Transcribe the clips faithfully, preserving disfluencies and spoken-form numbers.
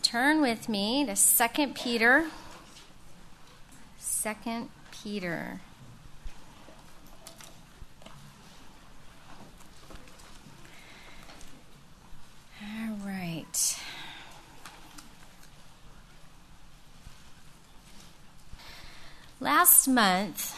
turn with me to Second Peter. Second Peter. All right. Last month,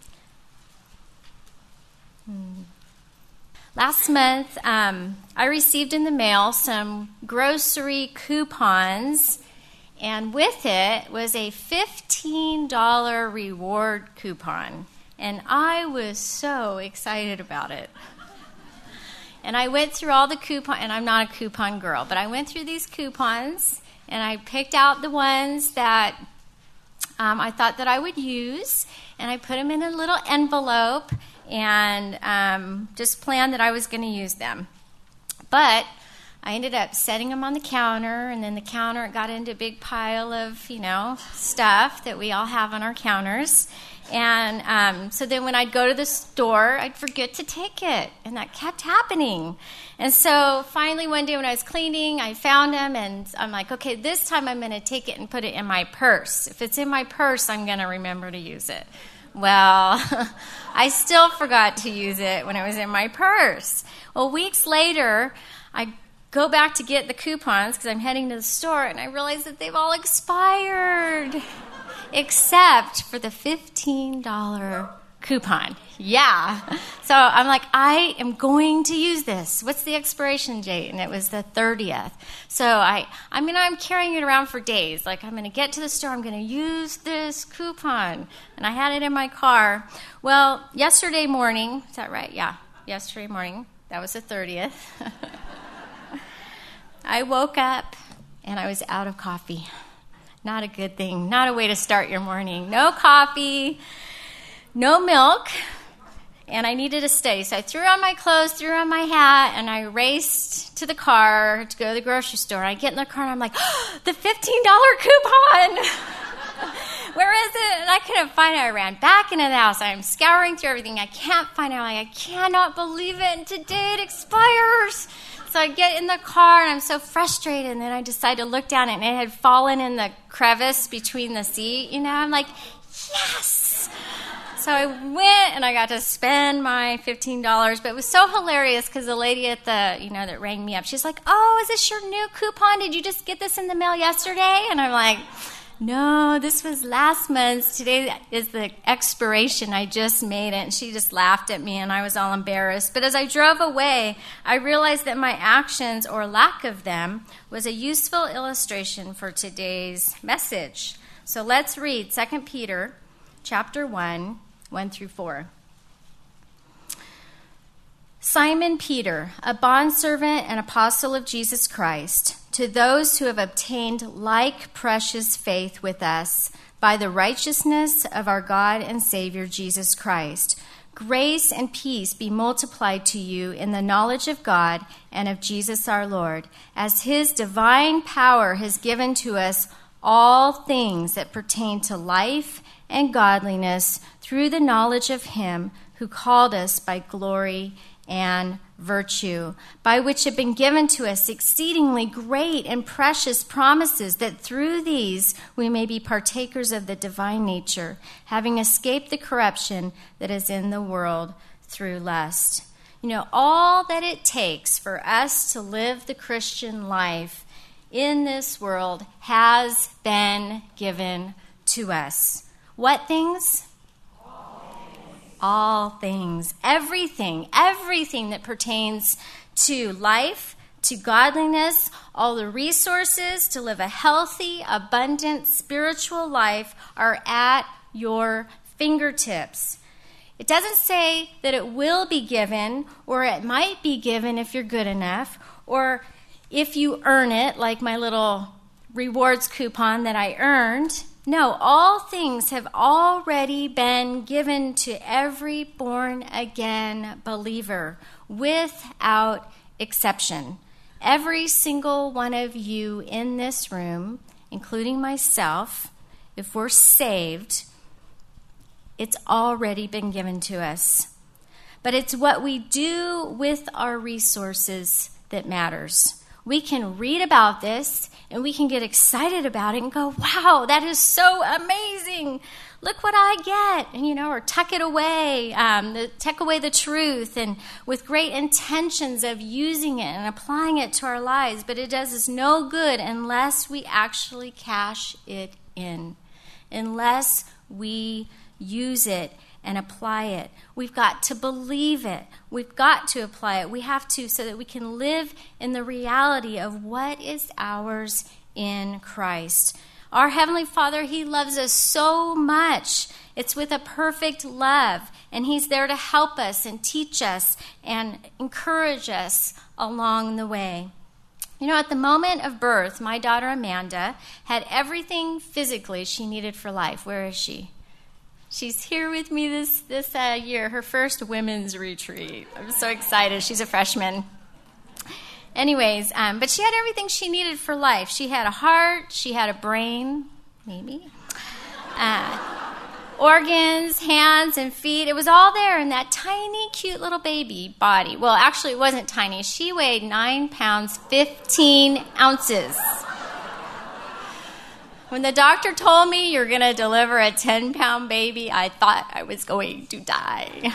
hmm, last month, um, I received in the mail some grocery coupons, and with it was a fifteen dollars reward coupon, and I was so excited about it. And I went through all the coupons, and I'm not a coupon girl, but I went through these coupons, and I picked out the ones that um, I thought that I would use, and I put them in a little envelope, and um, just planned that I was going to use them. But I ended up setting them on the counter, and then the counter got into a big pile of, you know, stuff that we all have on our counters. And um, so then when I'd go to the store, I'd forget to take it, and that kept happening. And so finally one day when I was cleaning, I found them, and I'm like, okay, this time I'm going to take it and put it in my purse. If it's in my purse, I'm going to remember to use it. Well, I still forgot to use it when it was in my purse. Well, weeks later, I go back to get the coupons because I'm heading to the store, and I realize that they've all expired, except for the fifteen dollars coupon. Yeah. So I'm like, I am going to use this. What's the expiration date? And it was the thirtieth. So I, I mean, I'm carrying it around for days. Like, I'm going to get to the store. I'm going to use this coupon. And I had it in my car. Well, yesterday morning, is that right? Yeah. Yesterday morning. That was the thirtieth. I woke up and I was out of coffee. Not a good thing. Not a way to start your morning. No coffee, no milk, and I needed to stay. So I threw on my clothes, threw on my hat, and I raced to the car to go to the grocery store. I get in the car, and I'm like, oh, the fifteen dollars coupon! Where is it? And I couldn't find it. I ran back into the house. I'm scouring through everything. I can't find it. I'm like, I cannot believe it, and today it expires. So I get in the car, and I'm so frustrated, and then I decide to look down, and it had fallen in the crevice between the seat. You know, I'm like, yes! So I went, and I got to spend my fifteen dollars, but it was so hilarious because the lady at the, you know, that rang me up, she's like, oh, is this your new coupon? Did you just get this in the mail yesterday? And I'm like, no, this was last month's. Today is the expiration. I just made it. And she just laughed at me, and I was all embarrassed. But as I drove away, I realized that my actions, or lack of them, was a useful illustration for today's message. So let's read Second Peter chapter one, one through four. Simon Peter, a bondservant and apostle of Jesus Christ, to those who have obtained like precious faith with us by the righteousness of our God and Savior Jesus Christ, grace and peace be multiplied to you in the knowledge of God and of Jesus our Lord, as his divine power has given to us all things that pertain to life and godliness through the knowledge of him who called us by glory and virtue, by which have been given to us exceedingly great and precious promises, that through these we may be partakers of the divine nature, having escaped the corruption that is in the world through lust. You know, all that it takes for us to live the Christian life in this world has been given to us. What things? All things, everything, everything that pertains to life, to godliness, all the resources to live a healthy, abundant, spiritual life are at your fingertips. It doesn't say that it will be given, or it might be given if you're good enough, or if you earn it, like my little rewards coupon that I earned. No, all things have already been given to every born-again believer, without exception. Every single one of you in this room, including myself, if we're saved, it's already been given to us. But it's what we do with our resources that matters. We can read about this and we can get excited about it and go, wow, that is so amazing. Look what I get. And, you know, or tuck it away, um, the, tuck away the truth, and with great intentions of using it and applying it to our lives. But it does us no good unless we actually cash it in, unless we use it and apply it. We've got to believe it. We've got to apply it. We have to, so that we can live in the reality of what is ours in Christ. Our Heavenly Father, He loves us so much. It's with a perfect love, and He's there to help us and teach us and encourage us along the way. You know, at the moment of birth, my daughter Amanda had everything physically she needed for life. Where is she? She's here with me this, this uh, year, her first women's retreat. I'm so excited. She's a freshman. Anyways, um, but she had everything she needed for life. She had a heart, she had a brain, maybe, uh, organs, hands, and feet. It was all there in that tiny, cute little baby body. Well, actually, it wasn't tiny. She weighed nine pounds, fifteen ounces. When the doctor told me you're going to deliver a ten-pound baby, I thought I was going to die.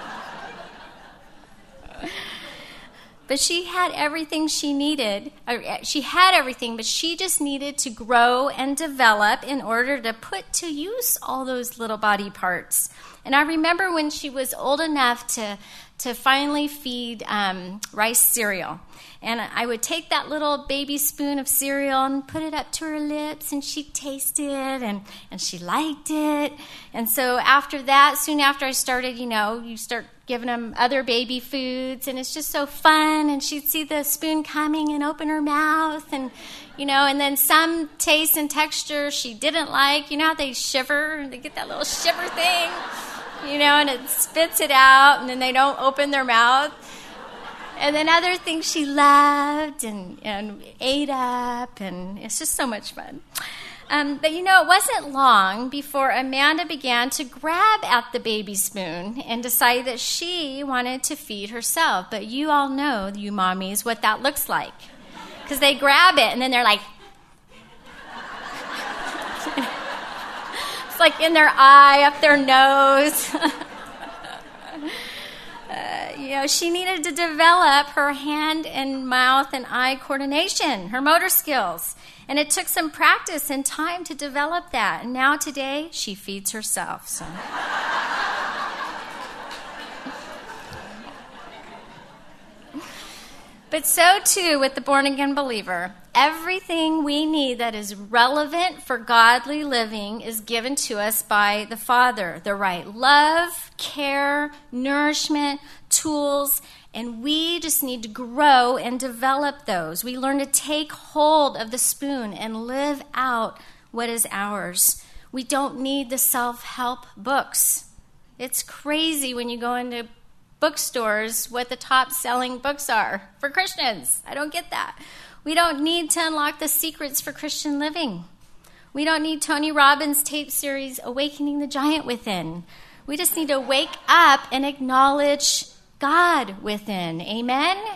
But she had everything she needed. She had everything, but she just needed to grow and develop in order to put to use all those little body parts. And I remember when she was old enough to, to finally feed um, rice cereal. And I would take that little baby spoon of cereal and put it up to her lips, and she'd taste it, and, and she liked it. And so after that, soon after I started, you know, you start giving them other baby foods, and it's just so fun. And she'd see the spoon coming and open her mouth, and, you know, and then some taste and texture she didn't like. You know how they shiver? They get that little shiver thing, you know, and it spits it out, and then they don't open their mouth. And then other things she loved and, and ate up, and it's just so much fun. Um, but, you know, it wasn't long before Amanda began to grab at the baby spoon and decide that she wanted to feed herself. But you all know, you mommies, what that looks like. Because they grab it, and then they're like... it's like in their eye, up their nose... Uh, you know, she needed to develop her hand and mouth and eye coordination, her motor skills. And it took some practice and time to develop that. And now today, she feeds herself. So. But so too with the born-again believer. Everything we need that is relevant for godly living is given to us by the Father. The right love, care, nourishment, tools, and we just need to grow and develop those. We learn to take hold of the spoon and live out what is ours. We don't need the self-help books. It's crazy when you go into bookstores what the top selling books are for Christians. I don't get that. We don't need to unlock the secrets for Christian living. We don't need Tony Robbins' tape series, Awakening the Giant Within. We just need to wake up and acknowledge God within. Amen? Amen.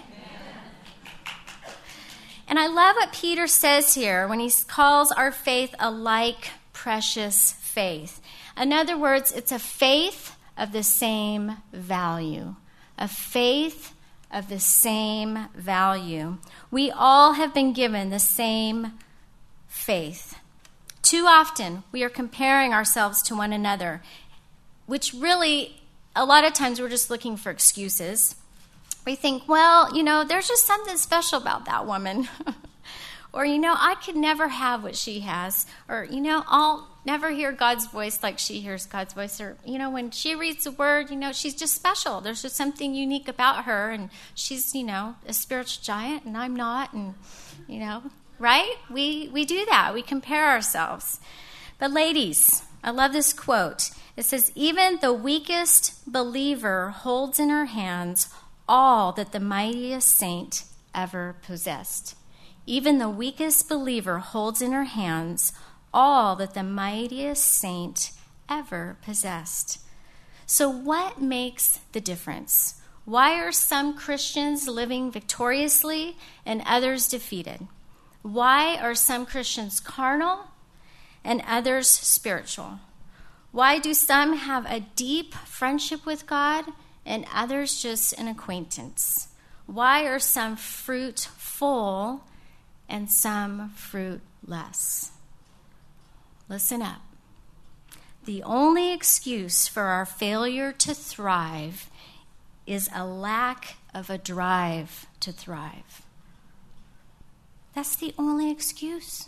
And I love what Peter says here when he calls our faith a like precious faith. In other words, it's a faith of the same value. A faith of the same value. We all have been given the same faith. Too often, we are comparing ourselves to one another, which really, a lot of times, we're just looking for excuses. We think, well, you know, there's just something special about that woman. Or, you know, I could never have what she has. Or, you know, I'll never hear God's voice like she hears God's voice. Or, you know, when she reads the word, you know, she's just special. There's just something unique about her. And she's, you know, a spiritual giant and I'm not. And, you know, right? We, we do that. We compare ourselves. But ladies, I love this quote. It says, even the weakest believer holds in her hands all that the mightiest saint ever possessed. Even the weakest believer holds in her hands all that the mightiest saint ever possessed. So what makes the difference? Why are some Christians living victoriously and others defeated? Why are some Christians carnal and others spiritual? Why do some have a deep friendship with God and others just an acquaintance? Why are some fruitful and some fruitless? Listen up. The only excuse for our failure to thrive is a lack of a drive to thrive. That's the only excuse.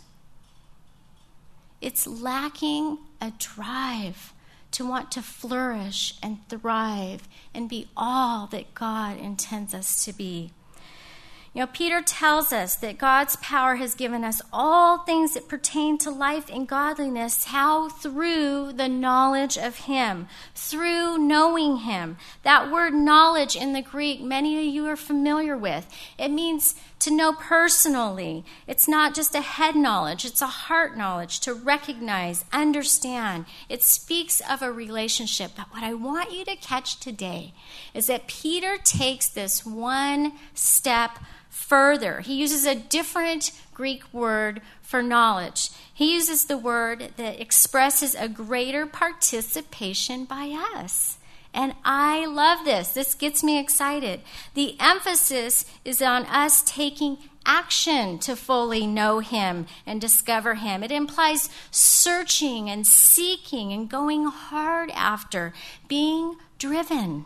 It's lacking a drive to want to flourish and thrive and be all that God intends us to be. You know, Peter tells us that God's power has given us all things that pertain to life and godliness. How? Through the knowledge of him, through knowing him. That word knowledge in the Greek, many of you are familiar with. It means to know personally. It's not just a head knowledge, it's a heart knowledge, to recognize, understand. It speaks of a relationship. But what I want you to catch today is that Peter takes this one step further. He uses a different Greek word for knowledge. He uses the word that expresses a greater participation by us. And I love this. This gets me excited. The emphasis is on us taking action to fully know him and discover him. It implies searching and seeking and going hard after, being driven.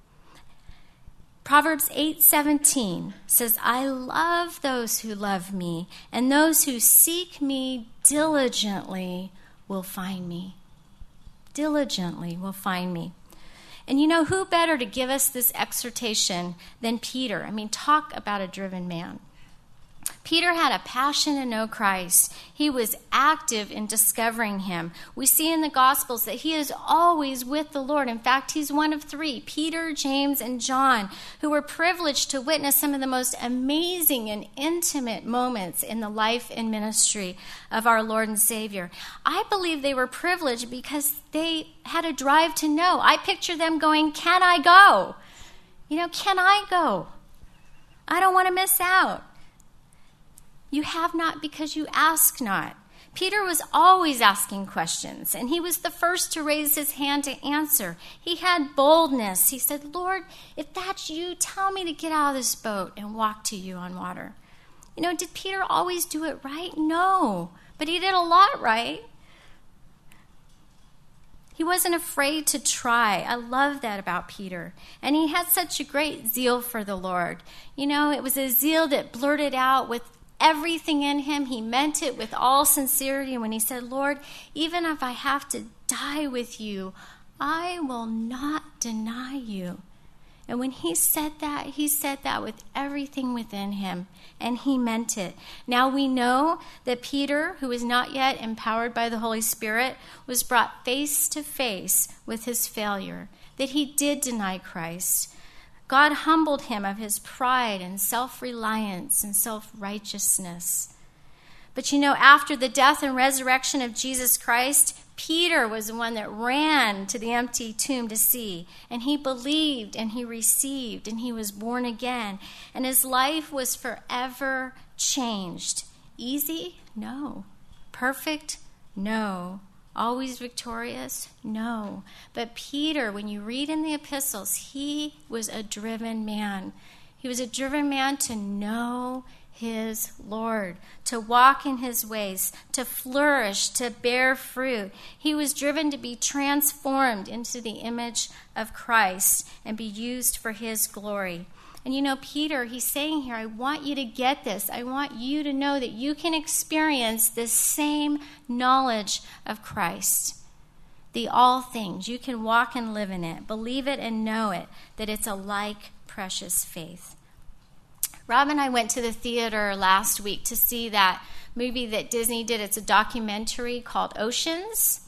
Proverbs eight seventeen says, I love those who love me, and those who seek me diligently will find me. Diligently will find me. And you know, who better to give us this exhortation than Peter? I mean, talk about a driven man. Peter had a passion to know Christ. He was active in discovering him. We see in the Gospels that he is always with the Lord. In fact, he's one of three, Peter, James, and John, who were privileged to witness some of the most amazing and intimate moments in the life and ministry of our Lord and Savior. I believe they were privileged because they had a drive to know. I picture them going, can I go? You know, can I go? I don't want to miss out. You have not because you ask not. Peter was always asking questions, and he was the first to raise his hand to answer. He had boldness. He said, Lord, if that's you, tell me to get out of this boat and walk to you on water. You know, did Peter always do it right? No, but he did a lot right. He wasn't afraid to try. I love that about Peter. And he had such a great zeal for the Lord. You know, it was a zeal that blurted out with everything in him. He meant it with all sincerity. When he said, Lord, even if I have to die with you, I will not deny you. And when he said that, he said that with everything within him, and he meant it. Now we know that Peter, who was not yet empowered by the Holy Spirit, was brought face to face with his failure, that he did deny Christ. God humbled him of his pride and self-reliance and self-righteousness. But you know, after the death and resurrection of Jesus Christ, Peter was the one that ran to the empty tomb to see. And he believed and he received and he was born again. And his life was forever changed. Easy? No. Perfect? No. Always victorious? No. But Peter, when you read in the epistles, he was a driven man. He was a driven man to know his Lord, to walk in his ways, to flourish, to bear fruit. He was driven to be transformed into the image of Christ and be used for his glory. And you know, Peter, he's saying here, I want you to get this. I want you to know that you can experience this same knowledge of Christ, the all things. You can walk and live in it, believe it and know it, that it's a like precious faith. Rob and I went to the theater last week to see that movie that Disney did. It's a documentary called Oceans.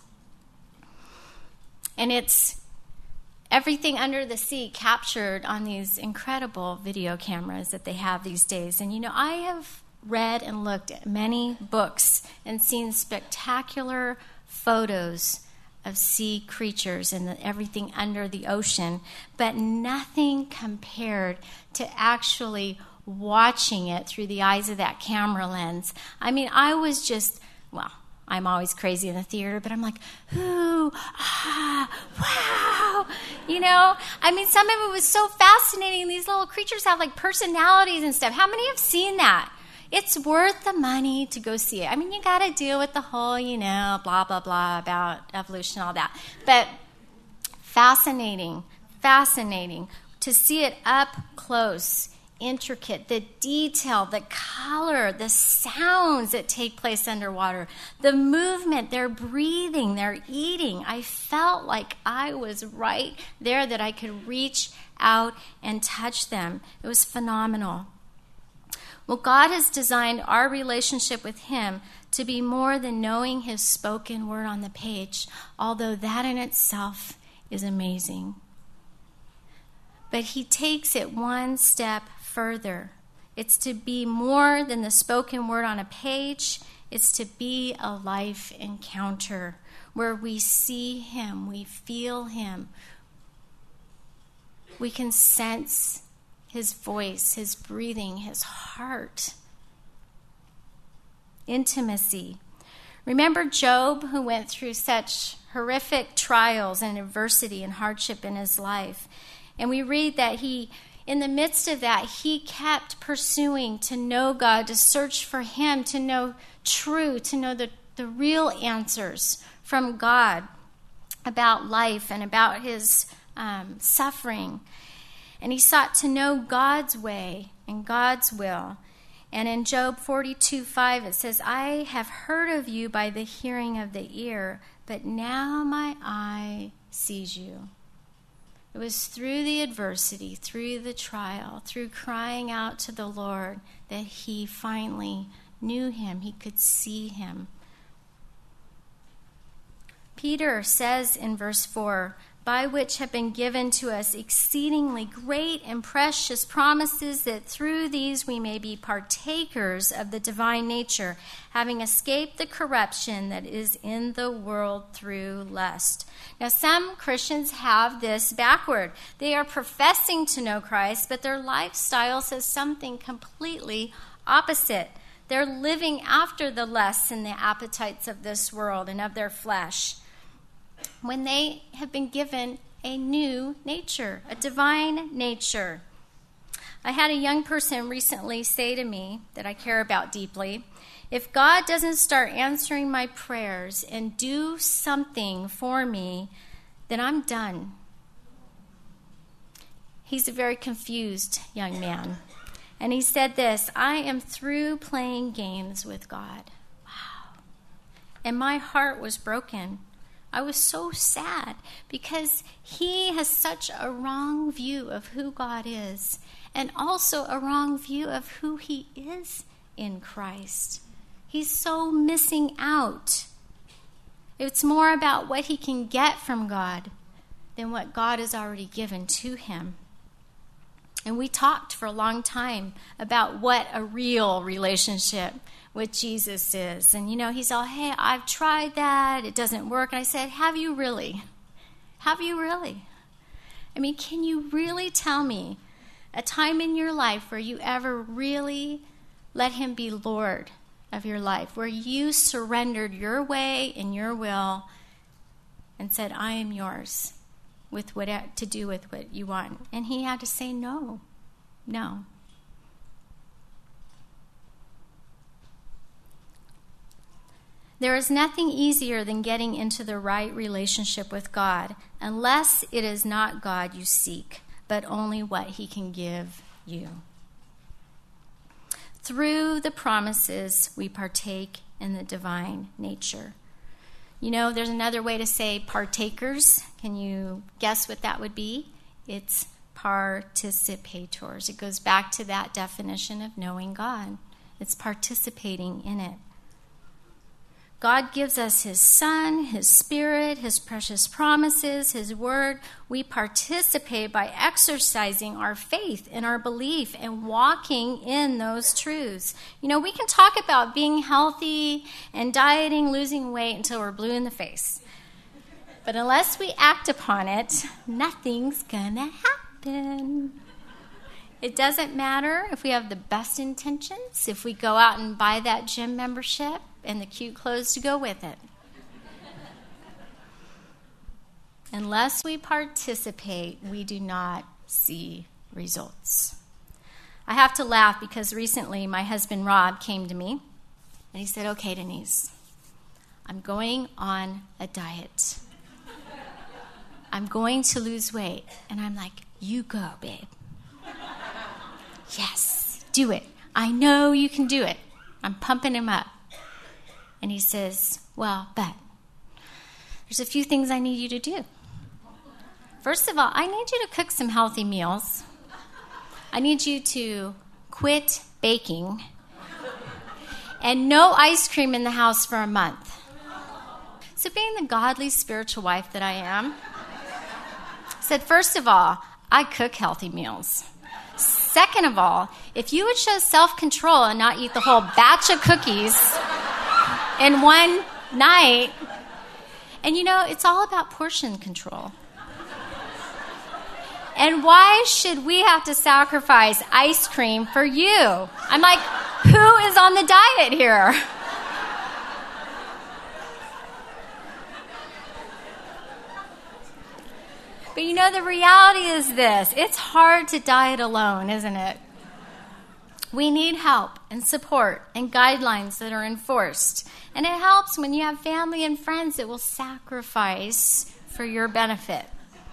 And it's everything under the sea captured on these incredible video cameras that they have these days. And you know, I have read and looked at many books and seen spectacular photos of sea creatures and the, everything under the ocean, but nothing compared to actually watching it through the eyes of that camera lens. I mean, I was just, well, I'm always crazy in the theater, but I'm like, ooh, ah, wow. You know, I mean, some of it was so fascinating. These little creatures have like personalities and stuff. How many have seen that? It's worth the money to go see it. I mean, you got to deal with the whole, you know, blah, blah, blah about evolution and all that. But fascinating, fascinating to see it up close, intricate, the detail, the color, the sounds that take place underwater, the movement, their breathing, their eating. I felt like I was right there, that I could reach out and touch them. It was phenomenal. Well, God has designed our relationship with him to be more than knowing his spoken word on the page, although that in itself is amazing. But he takes it one step further. It's to be more than the spoken word on a page. It's to be a life encounter where we see him, we feel him, we can sense his voice, his breathing, his heart. Intimacy. Remember Job, who went through such horrific trials and adversity and hardship in his life. And we read that he, in the midst of that, he kept pursuing to know God, to search for him, to know true, to know the, the real answers from God about life and about his um, suffering. And he sought to know God's way and God's will. And in Job forty-two five, it says, I have heard of you by the hearing of the ear, but now my eye sees you. It was through the adversity, through the trial, through crying out to the Lord that he finally knew him. He could see him. Peter says in verse four, by which have been given to us exceedingly great and precious promises, that through these we may be partakers of the divine nature, having escaped the corruption that is in the world through lust. Now, some Christians have this backward. They are professing to know Christ, but their lifestyle says something completely opposite. They're living after the lusts and the appetites of this world and of their flesh, when they have been given a new nature, a divine nature. I had a young person recently say to me that I care about deeply, if God doesn't start answering my prayers and do something for me, then I'm done. He's a very confused young man. And he said this, I am through playing games with God. Wow. And my heart was broken. I was so sad because he has such a wrong view of who God is, and also a wrong view of who he is in Christ. He's so missing out. It's more about what he can get from God than what God has already given to him. And we talked for a long time about what a real relationship with Jesus is. And, you know, he's all, hey, I've tried that. It doesn't work. And I said, have you really? Have you really? I mean, can you really tell me a time in your life where you ever really let him be Lord of your life, where you surrendered your way and your will and said, I am yours, with what to do with what you want? And he had to say no, no. There is nothing easier than getting into the right relationship with God, unless it is not God you seek, but only what he can give you. Through the promises, we partake in the divine nature. You know, there's another way to say partakers. Can you guess what that would be? It's participators. It goes back to that definition of knowing God. It's participating in it. God gives us his Son, his Spirit, his precious promises, his word. We participate by exercising our faith and our belief and walking in those truths. You know, we can talk about being healthy and dieting, losing weight until we're blue in the face. But unless we act upon it, nothing's gonna happen. It doesn't matter if we have the best intentions, if we go out and buy that gym membership and the cute clothes to go with it. Unless we participate, we do not see results. I have to laugh because recently my husband Rob came to me and he said, "Okay, Denise, I'm going on a diet. I'm going to lose weight." And I'm like, "You go, babe." "Yes, do it. I know you can do it." I'm pumping him up. And he says, "Well, but there's a few things I need you to do. First of all, I need you to cook some healthy meals. I need you to quit baking and no ice cream in the house for a month." So being the godly spiritual wife that I am, I said, first of all, I cook healthy meals. Second of all, if you would show self-control and not eat the whole batch of cookies in one night, and you know, it's all about portion control. And why should we have to sacrifice ice cream for you? I'm like, who is on the diet here? But you know, the reality is this. It's hard to diet alone, isn't it? We need help and support and guidelines that are enforced. And it helps when you have family and friends that will sacrifice for your benefit.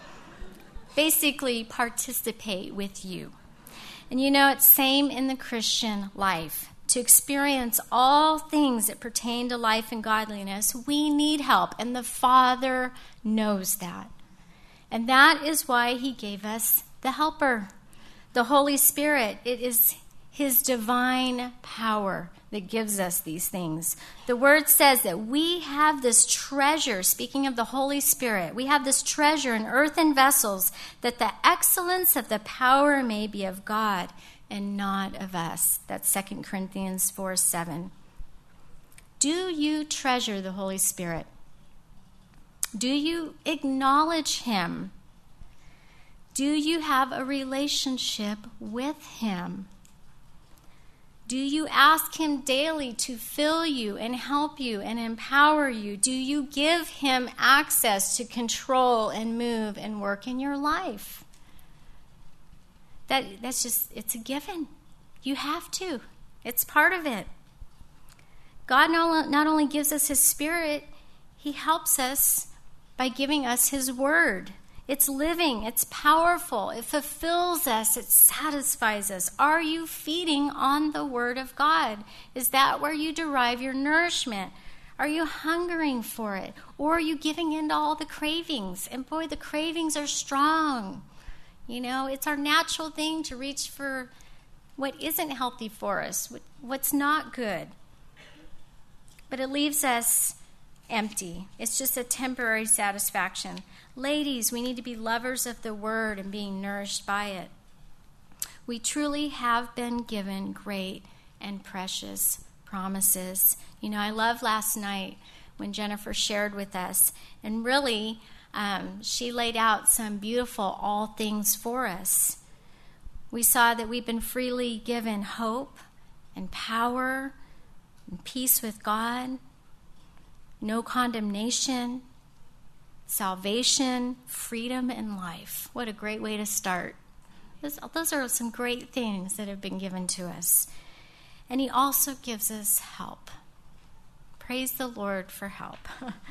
Basically, participate with you. And you know, it's same in the Christian life. To experience all things that pertain to life and godliness, we need help. And the Father knows that. And that is why he gave us the Helper, the Holy Spirit. It is his divine power that gives us these things. The word says that we have this treasure, speaking of the Holy Spirit, we have this treasure in earthen vessels, that the excellence of the power may be of God and not of us. That's Second Corinthians four seven. Do you treasure the Holy Spirit? Do you acknowledge him? Do you have a relationship with him? Do you ask him daily to fill you and help you and empower you? Do you give him access to control and move and work in your life? That that's just, it's a given. You have to. It's part of it. God not, not only gives us his Spirit, he helps us by giving us his word. It's living, it's powerful, it fulfills us, it satisfies us. Are you feeding on the word of God? Is that where you derive your nourishment? Are you hungering for it? Or are you giving in to all the cravings? And boy, the cravings are strong. You know, it's our natural thing to reach for what isn't healthy for us, what's not good. But it leaves us empty. It's just a temporary satisfaction. Ladies, we need to be lovers of the word and being nourished by it. We truly have been given great and precious promises. You know, I love last night when Jennifer shared with us, and really um, she laid out some beautiful all things for us. We saw that we've been freely given hope and power and peace with God, no condemnation, salvation, freedom, and life. What a great way to start. Those, those are some great things that have been given to us. And he also gives us help. Praise the Lord for help.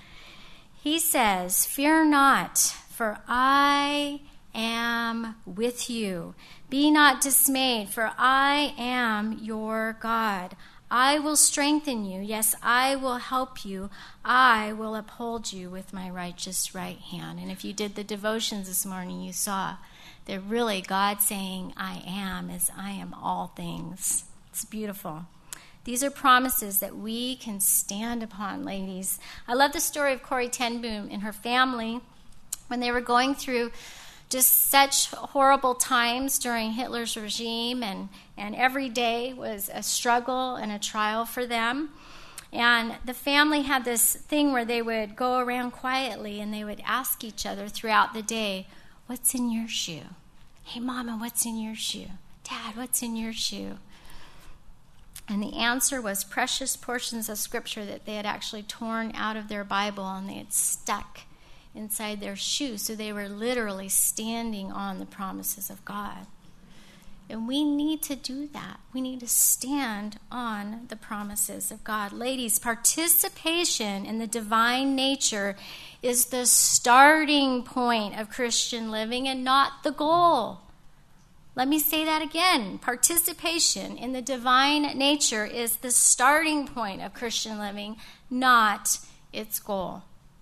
He says, "Fear not, for I am with you. Be not dismayed, for I am your God. I will strengthen you. Yes, I will help you. I will uphold you with my righteous right hand." And if you did the devotions this morning, you saw that really God saying, "I am," is I am all things. It's beautiful. These are promises that we can stand upon, ladies. I love the story of Corrie ten Boom and her family when they were going through just such horrible times during Hitler's regime, and, and every day was a struggle and a trial for them. And the family had this thing where they would go around quietly and they would ask each other throughout the day, what's in your shoe? Hey, Mama, what's in your shoe? Dad, what's in your shoe? And the answer was precious portions of Scripture that they had actually torn out of their Bible and they had stuck inside their shoe. So they were literally standing on the promises of God. And we need to do that. We need to stand on the promises of God. Ladies, participation in the divine nature is the starting point of Christian living and not the goal. Let me say that again. Participation in the divine nature is the starting point of Christian living, not its goal.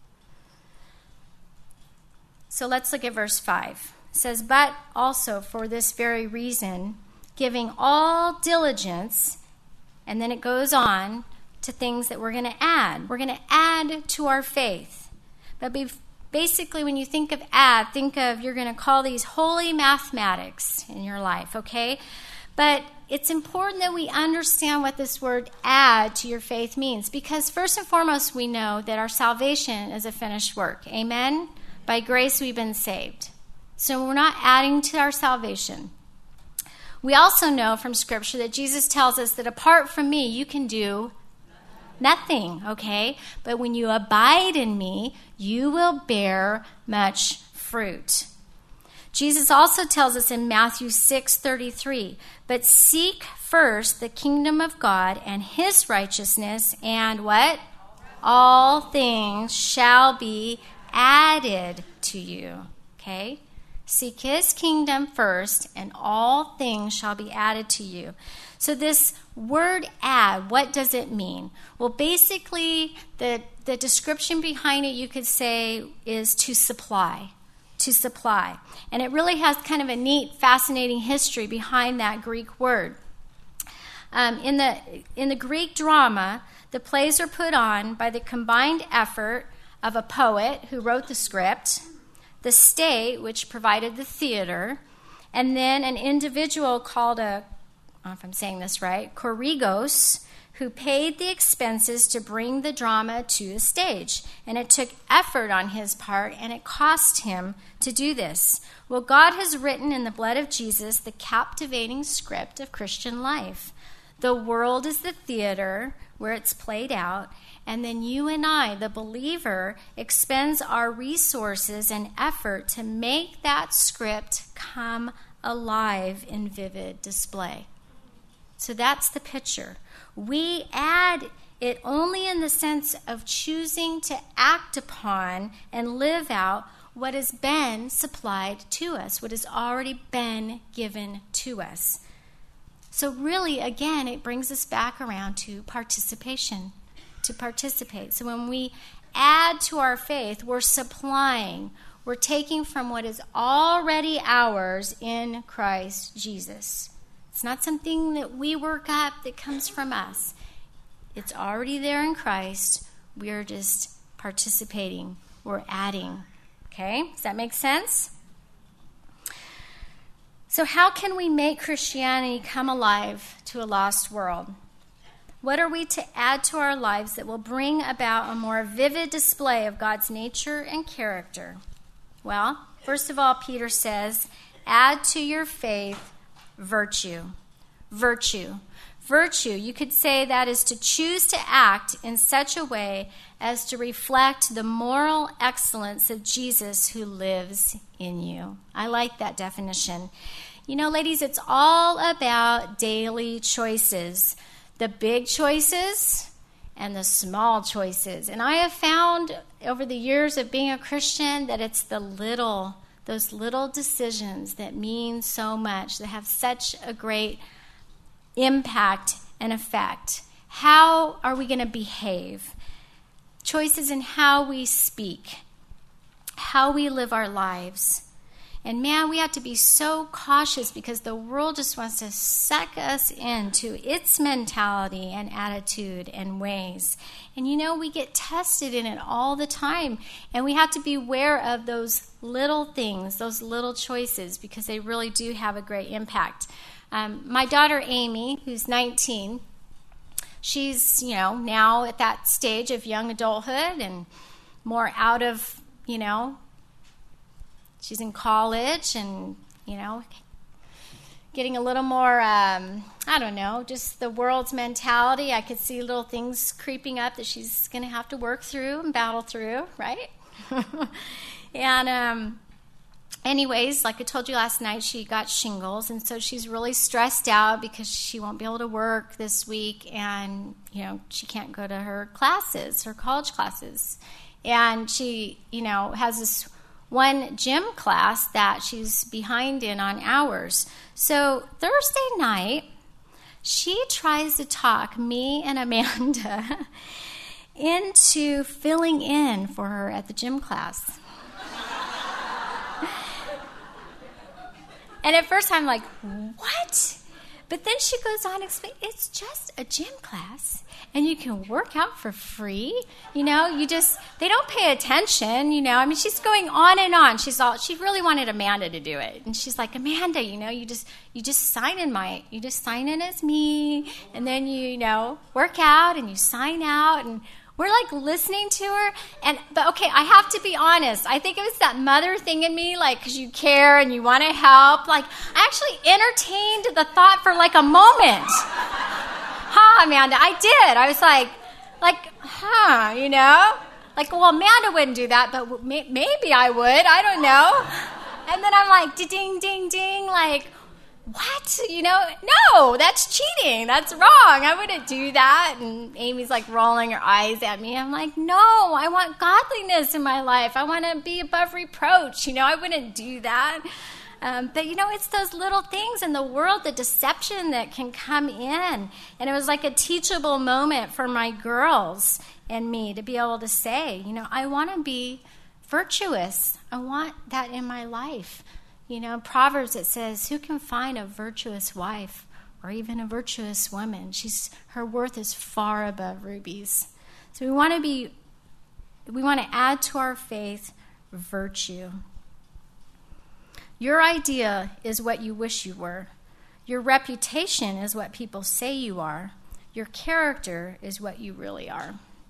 So let's look at verse five. It says, but also for this very reason, giving all diligence, and then it goes on to things that we're going to add. We're going to add to our faith. But basically, when you think of add, think of, you're going to call these holy mathematics in your life, okay? But it's important that we understand what this word add to your faith means, because first and foremost, we know that our salvation is a finished work. Amen? By grace, we've been saved. So we're not adding to our salvation. We also know from Scripture that Jesus tells us that apart from me, you can do nothing, okay? But when you abide in me, you will bear much fruit. Jesus also tells us in Matthew six thirty-three, but seek first the kingdom of God and his righteousness, and what? All things shall be added to you, okay? Seek his kingdom first, and all things shall be added to you. So this word add, what does it mean? Well, basically, the, the description behind it, you could say, is to supply. To supply. And it really has kind of a neat, fascinating history behind that Greek word. Um, in the in the Greek drama, the plays are put on by the combined effort of a poet who wrote the script, the state, which provided the theater, and then an individual called a, I don't know if I'm saying this right, choregos, who paid the expenses to bring the drama to the stage. And it took effort on his part, and it cost him to do this. Well, God has written in the blood of Jesus the captivating script of Christian life. The world is the theater where it's played out, and then you and I, the believer, expends our resources and effort to make that script come alive in vivid display. So that's the picture. We add it only in the sense of choosing to act upon and live out what has been supplied to us, what has already been given to us. So really, again, it brings us back around to participation, to participate. So when we add to our faith, we're supplying, we're taking from what is already ours in Christ Jesus. It's not something that we work up that comes from us. It's already there in Christ. We're just participating. We're adding. Okay? Does that make sense? So how can we make Christianity come alive to a lost world? What are we to add to our lives that will bring about a more vivid display of God's nature and character? Well, first of all, Peter says, add to your faith virtue. Virtue. Virtue, you could say that is to choose to act in such a way as to reflect the moral excellence of Jesus who lives in you. I like that definition. You know, ladies, it's all about daily choices. The big choices and the small choices. And I have found over the years of being a Christian that it's the little, those little decisions that mean so much, that have such a great impact and effect. How are we going to behave? Choices in how we speak, how we live our lives. And man, we have to be so cautious because the world just wants to suck us into its mentality and attitude and ways. And you know, we get tested in it all the time. And we have to be aware of those little things, those little choices, because they really do have a great impact. Um, my daughter Amy, who's nineteen, she's, you know, now at that stage of young adulthood and more out of, you know, she's in college and, you know, getting a little more, um, I don't know, just the world's mentality. I could see little things creeping up that she's going to have to work through and battle through, right? and um, anyways, like I told you last night, she got shingles, and so she's really stressed out because she won't be able to work this week, and, you know, she can't go to her classes, her college classes. And she, you know, has this one gym class that she's behind in on hours. So Thursday night, she tries to talk me and Amanda into filling in for her at the gym class. And at first I'm like, what? But then she goes on to explain, it's just a gym class, and you can work out for free. You know, you just, they don't pay attention, you know. I mean, she's going on and on. She's all, she really wanted Amanda to do it. And she's like, Amanda, you know, you just, you just sign in my, you just sign in as me, and then you, you know, work out, and you sign out, and we're like listening to her. And, but okay, I have to be honest. I think it was that mother thing in me, like, because you care and you want to help. Like, I actually entertained the thought for like a moment. Huh, Amanda? I did. I was like, like, huh, you know? Like, well, Amanda wouldn't do that, but may- maybe I would. I don't know. And then I'm like, ding, ding, ding, like, what? You know, no, that's cheating. That's wrong. I wouldn't do that. And Amy's like rolling her eyes at me. I'm like, no, I want godliness in my life. I want to be above reproach. You know, I wouldn't do that. Um, but, you know, it's those little things in the world, the deception that can come in. And it was like a teachable moment for my girls and me to be able to say, you know, I want to be virtuous. I want that in my life. You know, in Proverbs it says, who can find a virtuous wife or even a virtuous woman? She's, her worth is far above rubies. So we want to be, we want to add to our faith virtue. Your idea is what you wish you were. Your reputation is what people say you are. Your character is what you really are.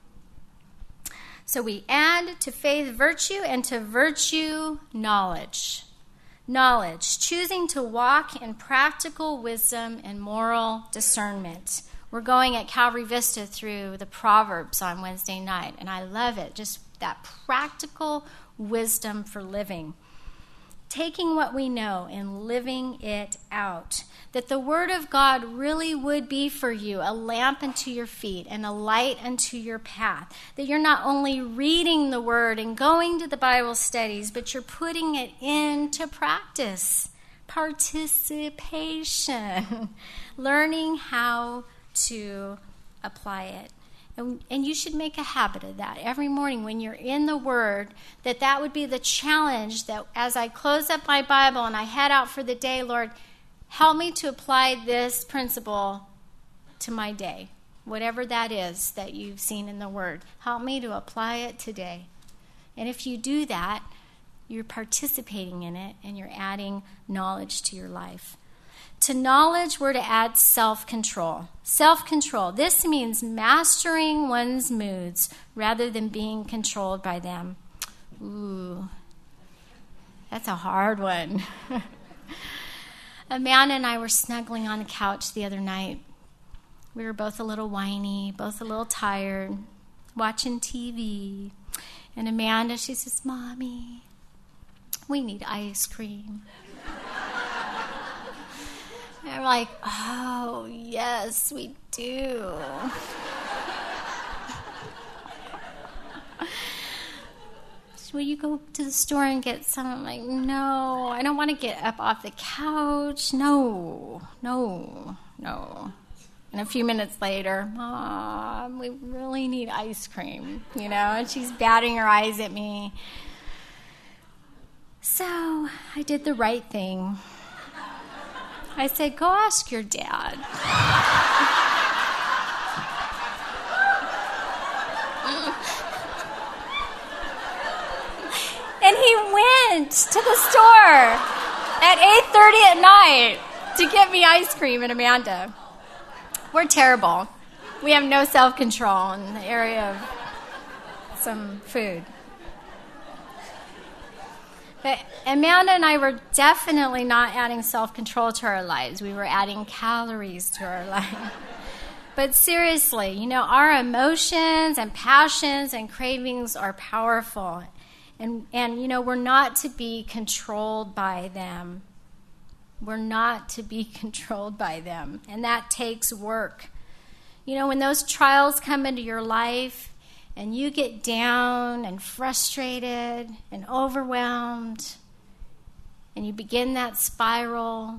So we add to faith virtue, and to virtue knowledge. Knowledge, choosing to walk in practical wisdom and moral discernment. We're going at Calvary Vista through the Proverbs on Wednesday night, and I love it, just that practical wisdom for living. Taking what we know and living it out. That the Word of God really would be for you a lamp unto your feet and a light unto your path. That you're not only reading the Word and going to the Bible studies, but you're putting it into practice. Participation. Learning how to apply it. And, and you should make a habit of that every morning when you're in the Word, that that would be the challenge, that as I close up my Bible and I head out for the day, Lord, help me to apply this principle to my day, whatever that is that you've seen in the Word. Help me to apply it today. And if you do that, you're participating in it and you're adding knowledge to your life. To knowledge, we're to add self-control. Self-control. This means mastering one's moods rather than being controlled by them. Ooh, that's a hard one. Amanda and I were snuggling on the couch the other night. We were both a little whiny, both a little tired, watching T V. And Amanda, she says, Mommy, we need ice cream. And we're like, oh, yes, we do. Will you go to the store and get some? I'm like, no, I don't want to get up off the couch. No, no, no. And a few minutes later, Mom, we really need ice cream, you know, and she's batting her eyes at me. So I did the right thing. I said, go ask your dad. And he went to the store at eight thirty at night to get me ice cream and Amanda. We're terrible. we have no self-control in the area of some food. But Amanda and I were definitely not adding self-control to our lives. We were adding calories to our life. But seriously, you know, our emotions and passions and cravings are powerful. And, and, you know, we're not to be controlled by them. We're not to be controlled by them. And that takes work. You know, when those trials come into your life and you get down and frustrated and overwhelmed and you begin that spiral,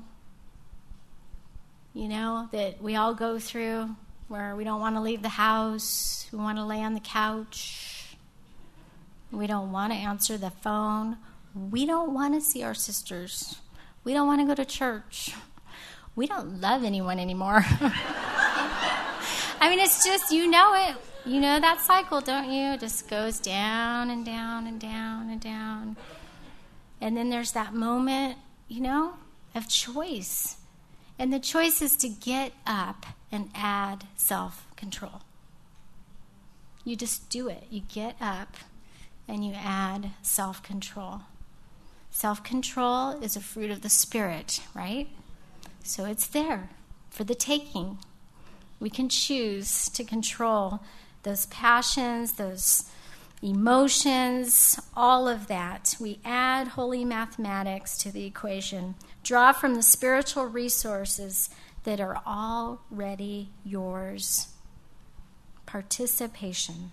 you know, that we all go through, where we don't want to leave the house, we want to lay on the couch, we don't want to answer the phone, we don't want to see our sisters, we don't want to go to church, we don't love anyone anymore. I mean, it's just, you know it, you know that cycle, don't you? It just goes down and down and down and down. And then there's that moment, you know, of choice. And the choice is to get up and add self-control. You just do it. You get up and you add self-control. Self-control is a fruit of the Spirit, right? So it's there for the taking. We can choose to control those passions, those emotions, all of that. We add holy mathematics to the equation. Draw from the spiritual resources that are already yours. Participation.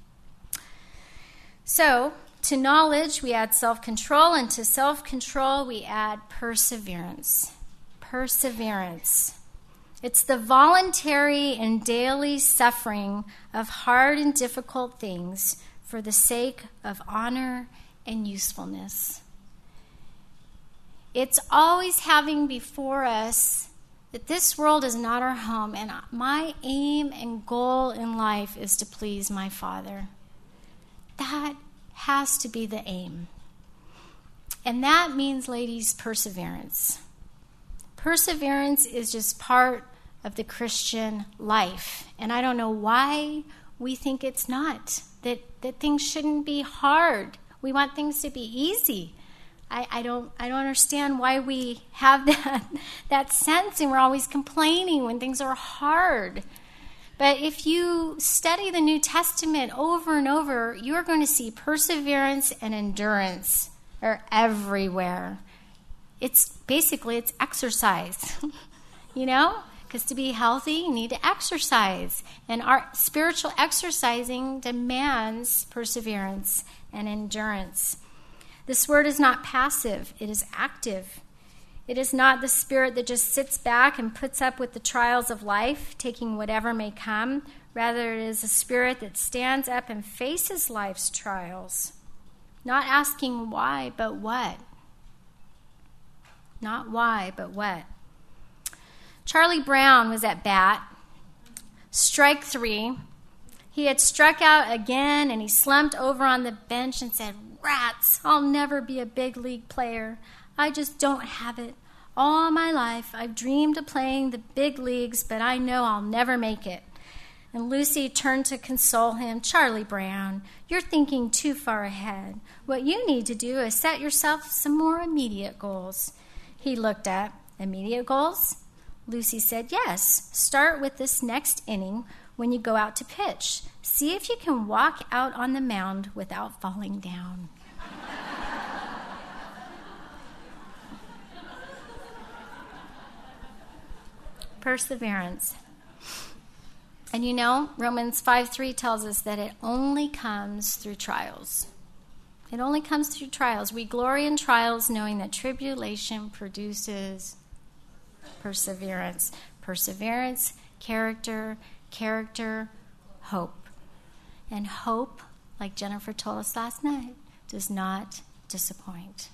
So, to knowledge, we add self-control, and to self-control, we add perseverance. Perseverance. It's the voluntary and daily suffering of hard and difficult things for the sake of honor and usefulness. It's always having before us that this world is not our home, and my aim and goal in life is to please my Father. That has to be the aim. And that means, ladies, perseverance. Perseverance is just part of the Christian life. And I don't know why we think it's not, that, that things shouldn't be hard. We want things to be easy. I, I don't I don't understand why we have that, that sense and we're always complaining when things are hard. But if you study the New Testament over and over, you're going to see perseverance and endurance are everywhere. It's basically, it's exercise, you know? Because to be healthy, you need to exercise. And our spiritual exercising demands perseverance and endurance. This word is not passive, it is active. It is not the spirit that just sits back and puts up with the trials of life, taking whatever may come. Rather, it is a spirit that stands up and faces life's trials, not asking why, but what. Not why, but what. Charlie Brown was at bat. Strike three. He had struck out again, and he slumped over on the bench and said, "Rats, I'll never be a big league player. I just don't have it. All my life, I've dreamed of playing the big leagues, but I know I'll never make it." And Lucy turned to console him. "Charlie Brown, you're thinking too far ahead. What you need to do is set yourself some more immediate goals." He looked up. "Immediate goals?" Lucy said, "Yes. Start with this next inning when you go out to pitch. See if you can walk out on the mound without falling down." Perseverance. And you know, Romans five three tells us that it only comes through trials. It only comes through trials. We glory in trials, knowing that tribulation produces perseverance. Perseverance, character, character, hope. And hope, like Jennifer told us last night, does not disappoint.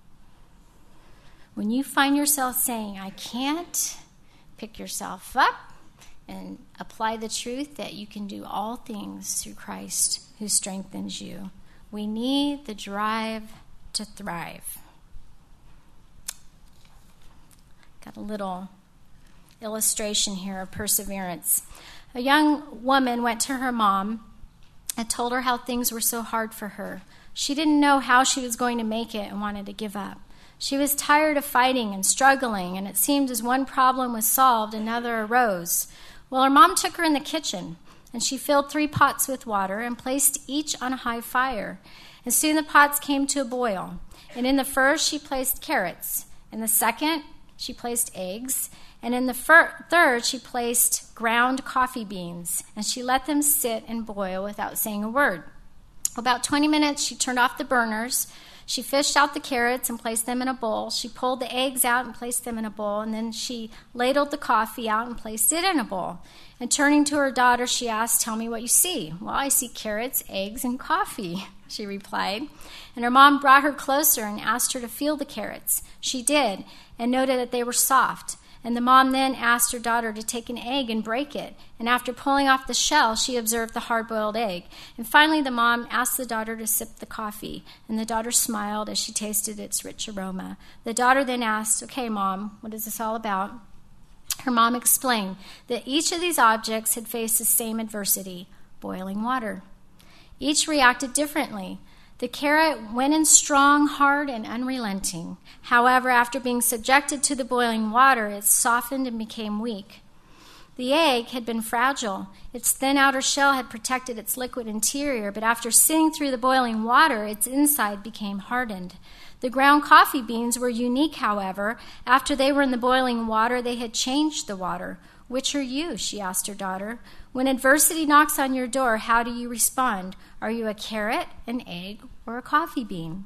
When you find yourself saying, "I can't," pick yourself up and apply the truth that you can do all things through Christ who strengthens you. We need the drive to thrive. Got a little illustration here of perseverance. A young woman went to her mom and told her how things were so hard for her. She didn't know how she was going to make it and wanted to give up. She was tired of fighting and struggling, and it seemed as one problem was solved, another arose. Well, her mom took her in the kitchen, and she filled three pots with water and placed each on a high fire. And soon the pots came to a boil. And in the first, she placed carrots. In the second, she placed eggs. And in the fir- third, she placed ground coffee beans. And she let them sit and boil without saying a word. About twenty minutes, she turned off the burners. She fished out the carrots and placed them in a bowl. She pulled the eggs out and placed them in a bowl. And then she ladled the coffee out and placed it in a bowl. And turning to her daughter, she asked, "Tell me what you see." "Well, I see carrots, eggs, and coffee," she replied. And her mom brought her closer and asked her to feel the carrots. She did, and noted that they were soft. And the mom then asked her daughter to take an egg and break it. And after pulling off the shell, she observed the hard-boiled egg. And finally, the mom asked the daughter to sip the coffee. And the daughter smiled as she tasted its rich aroma. The daughter then asked, "Okay, Mom, what is this all about?" Her mom explained that each of these objects had faced the same adversity, boiling water. Each reacted differently. The carrot went in strong, hard, and unrelenting. However, after being subjected to the boiling water, it softened and became weak. The egg had been fragile. Its thin outer shell had protected its liquid interior, but after sitting through the boiling water, its inside became hardened. The ground coffee beans were unique, however. After they were in the boiling water, they had changed the water. "Which are you?" she asked her daughter. "When adversity knocks on your door, how do you respond? Are you a carrot, an egg, or a coffee bean?"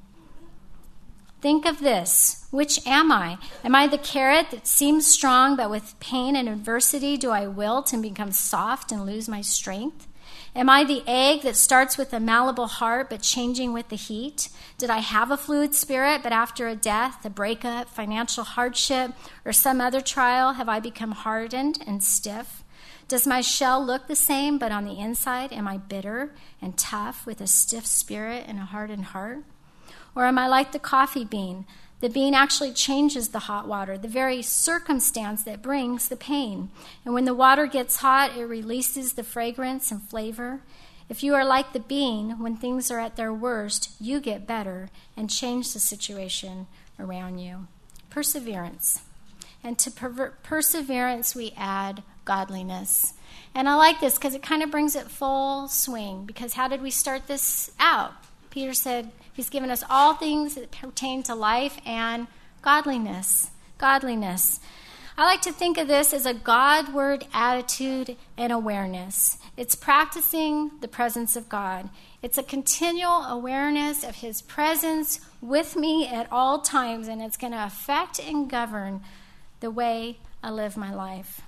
Think of this. Which am I? Am I the carrot that seems strong, but with pain and adversity do I wilt and become soft and lose my strength? Am I the egg that starts with a malleable heart, but changing with the heat? Did I have a fluid spirit, but after a death, a breakup, financial hardship, or some other trial, have I become hardened and stiff? Does my shell look the same, but on the inside, am I bitter and tough with a stiff spirit and a hardened heart? Or am I like the coffee bean? The bean actually changes the hot water, the very circumstance that brings the pain. And when the water gets hot, it releases the fragrance and flavor. If you are like the bean, when things are at their worst, you get better and change the situation around you. Perseverance. And to per- perseverance, we add godliness. And I like this because it kind of brings it full swing. Because how did we start this out? Peter said he's given us all things that pertain to life and godliness. Godliness. I like to think of this as a Godward attitude and awareness. It's practicing the presence of God. It's a continual awareness of his presence with me at all times, and it's going to affect and govern the way I live my life.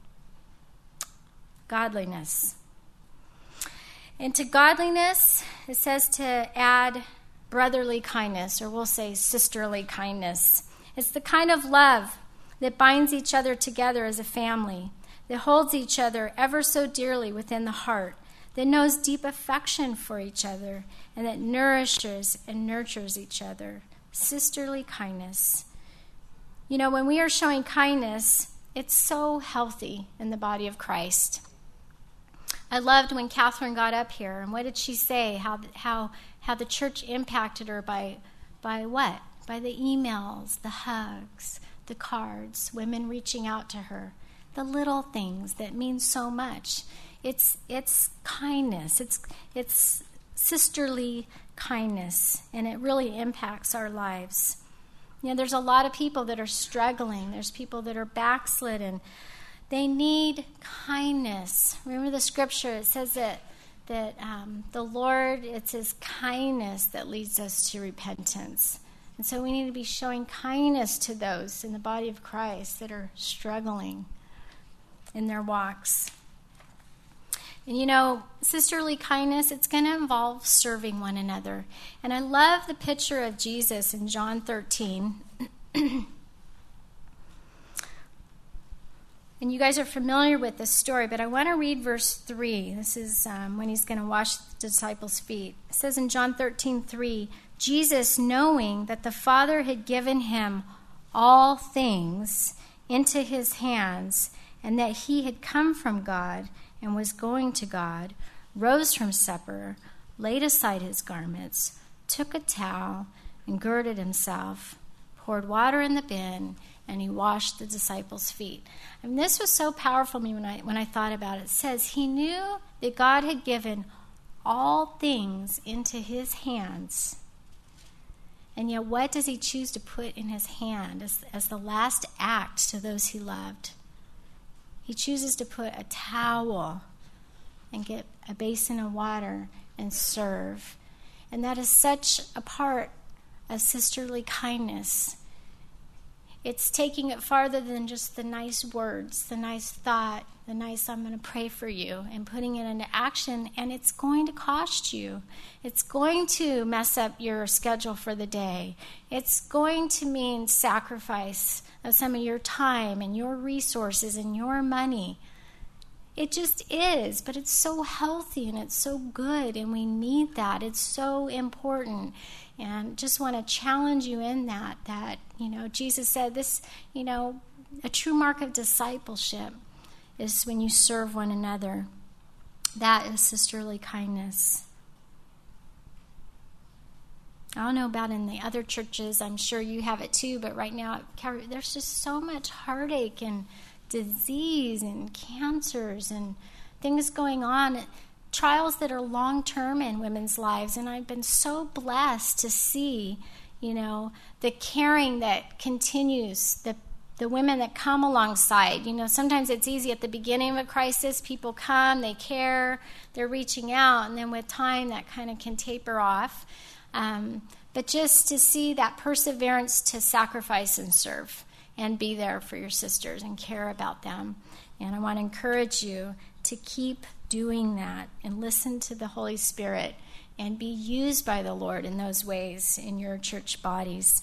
Godliness. And to godliness, it says to add brotherly kindness, or we'll say sisterly kindness. It's the kind of love that binds each other together as a family, that holds each other ever so dearly within the heart, that knows deep affection for each other, and that nourishes and nurtures each other. Sisterly kindness. You know, when we are showing kindness, it's so healthy in the body of Christ. I loved when Catherine got up here, and what did she say? How how how the church impacted her by by what? By the emails, the hugs, the cards, women reaching out to her, the little things that mean so much. It's it's kindness. It's it's sisterly kindness, and it really impacts our lives. You know, there's a lot of people that are struggling. There's people that are backslidden. They need kindness. Remember the scripture, it says that that um, the Lord, it's his kindness that leads us to repentance. And so we need to be showing kindness to those in the body of Christ that are struggling in their walks. And you know, sisterly kindness, it's going to involve serving one another. And I love the picture of Jesus in John thirteen. And you guys are familiar with this story, but I want to read verse three. This is um, when he's going to wash the disciples' feet. It says in John thirteen three, Jesus, knowing that the Father had given him all things into his hands, and that he had come from God and was going to God, rose from supper, laid aside his garments, took a towel, and girded himself, poured water in the bin, and he washed the disciples' feet. And this was so powerful to me when I, when I thought about it. It says he knew that God had given all things into his hands. And yet what does he choose to put in his hand as, as the last act to those he loved? He chooses to put a towel and get a basin of water and serve. And that is such a part of sisterly kindness. It's taking it farther than just the nice words, the nice thought, the nice I'm going to pray for you, and putting it into action. And it's going to cost you. It's going to mess up your schedule for the day. It's going to mean sacrifice of some of your time and your resources and your money. It just is, but it's so healthy and it's so good, and we need that. It's so important. And just want to challenge you in that, that, you know, Jesus said this, you know, a true mark of discipleship is when you serve one another. That is sisterly kindness. I don't know about in the other churches. I'm sure you have it too, but right now at Calvary, there's just so much heartache and disease and cancers and things going on, trials that are long-term in women's lives. And I've been so blessed to see, you know, the caring that continues, the the women that come alongside. You know, sometimes it's easy at the beginning of a crisis. People come, they care, they're reaching out, and then with time that kind of can taper off. Um, but just to see that perseverance to sacrifice and serve and be there for your sisters and care about them. And I want to encourage you to keep doing that and listen to the Holy Spirit and be used by the Lord in those ways in your church bodies.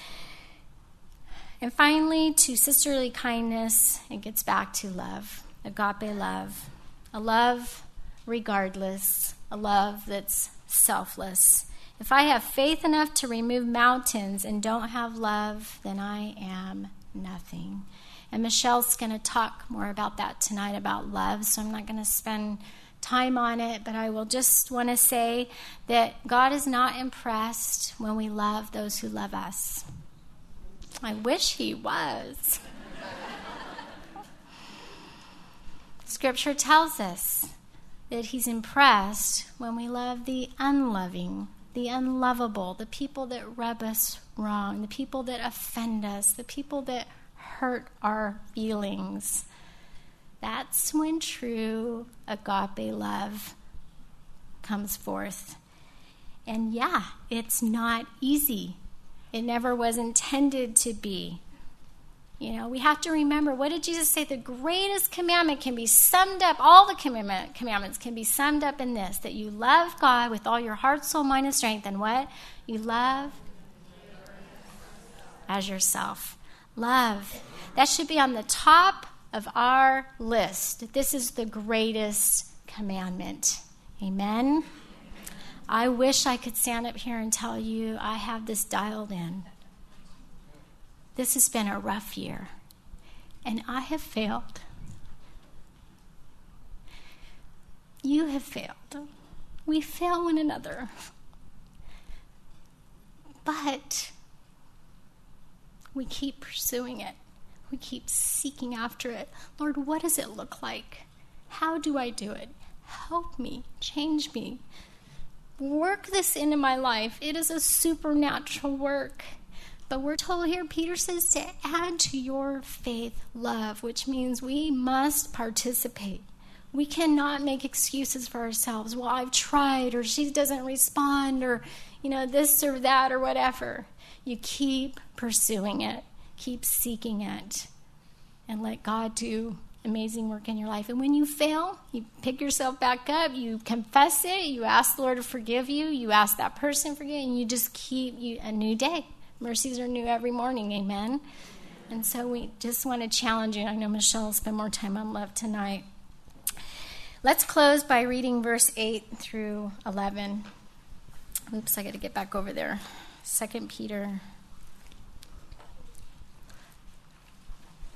And finally, to sisterly kindness, it gets back to love, agape love, a love regardless, a love that's selfless. If I have faith enough to remove mountains and don't have love, then I am nothing. And Michelle's going to talk more about that tonight, about love, so I'm not going to spend time on it, but I will just want to say that God is not impressed when we love those who love us. I wish he was. Scripture tells us that he's impressed when we love the unloving, the unlovable, the people that rub us wrong, the people that offend us, the people that hurt our feelings. That's when true agape love comes forth. And yeah, it's not easy. It never was intended to be. You know, we have to remember, what did Jesus say? The greatest commandment can be summed up, all the commandment, commandments can be summed up in this, that you love God with all your heart, soul, mind, and strength, and what? You love as yourself. Love. That should be on the top of our list. This is the greatest commandment. Amen? I wish I could stand up here and tell you I have this dialed in. This has been a rough year, and I have failed. You have failed. We fail one another. But we keep pursuing it. We keep seeking after it. Lord, what does it look like? How do I do it? Help me. Change me. Work this into my life. It is a supernatural work. But we're told here, Peter says, to add to your faith love, which means we must participate. We cannot make excuses for ourselves. Well, I've tried, or she doesn't respond, or, you know, this or that or whatever. You keep pursuing it. Keep seeking it. And let God do amazing work in your life. And when you fail, you pick yourself back up, you confess it, you ask the Lord to forgive you, you ask that person to forgive, and you just keep you a new day. Mercies are new every morning, amen? And so we just want to challenge you. I know Michelle will spend more time on love tonight. Let's close by reading verse eight through eleven. Oops, I got to get back over there. Second Peter.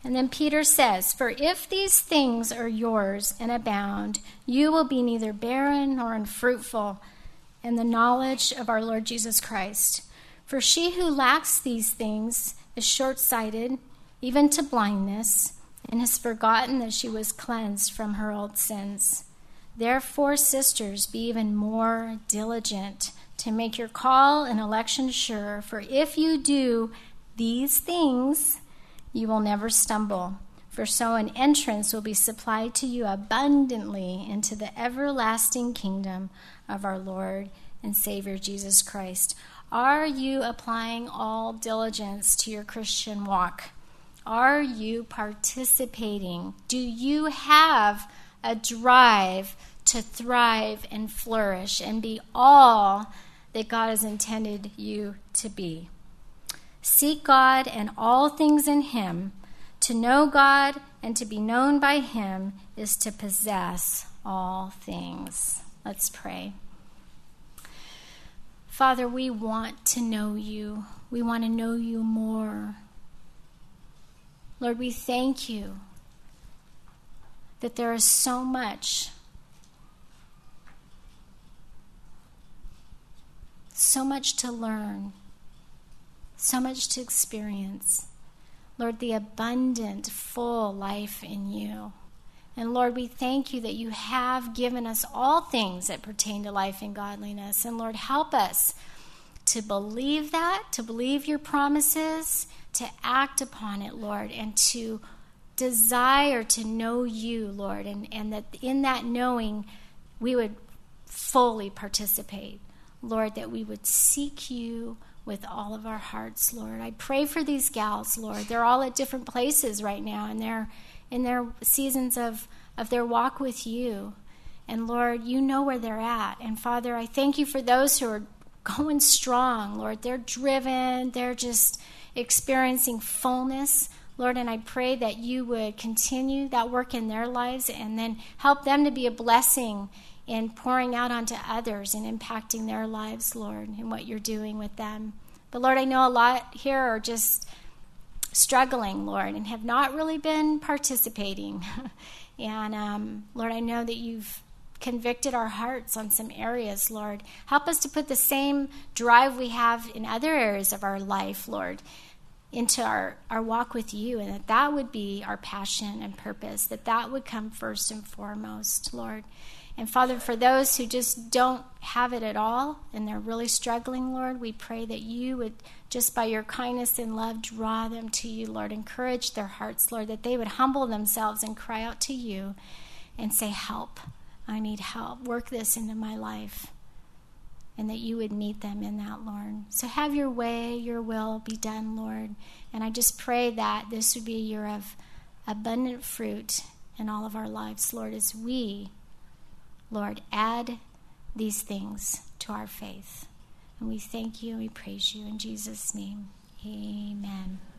And then Peter says, "For if these things are yours and abound, you will be neither barren nor unfruitful in the knowledge of our Lord Jesus Christ. For she who lacks these things is short-sighted, even to blindness, and has forgotten that she was cleansed from her old sins. Therefore, sisters, be even more diligent to make your call and election sure, for if you do these things, you will never stumble. For so an entrance will be supplied to you abundantly into the everlasting kingdom of our Lord and Savior Jesus Christ." Are you applying all diligence to your Christian walk? Are you participating? Do you have a drive to thrive and flourish and be all that God has intended you to be? Seek God and all things in Him. To know God and to be known by Him is to possess all things. Let's pray. Father, we want to know you. We want to know you more. Lord, we thank you that there is so much, so much to learn, so much to experience. Lord, the abundant, full life in you. And Lord, we thank you that you have given us all things that pertain to life and godliness. And Lord, help us to believe that, to believe your promises, to act upon it, Lord, and to desire to know you, Lord, and, and that in that knowing we would fully participate. Lord, that we would seek you with all of our hearts, Lord. I pray for these gals, Lord. They're all at different places right now, and they're in their seasons of, of their walk with you. And Lord, you know where they're at. And Father, I thank you for those who are going strong, Lord. They're driven. They're just experiencing fullness, Lord. And I pray that you would continue that work in their lives and then help them to be a blessing in pouring out onto others and impacting their lives, Lord, and what you're doing with them. But Lord, I know a lot here are just struggling, Lord, and have not really been participating. and um, Lord, I know that you've convicted our hearts on some areas, Lord. Help us to put the same drive we have in other areas of our life, Lord, into our, our walk with you, and that that would be our passion and purpose, that that would come first and foremost, Lord. And Father, for those who just don't have it at all and they're really struggling, Lord, we pray that you would, just by your kindness and love, draw them to you, Lord. Encourage their hearts, Lord, that they would humble themselves and cry out to you and say, help, I need help. Work this into my life. And that you would meet them in that, Lord. So have your way, your will be done, Lord. And I just pray that this would be a year of abundant fruit in all of our lives, Lord, as we, Lord, add these things to our faith. And we thank you and we praise you in Jesus' name. Amen.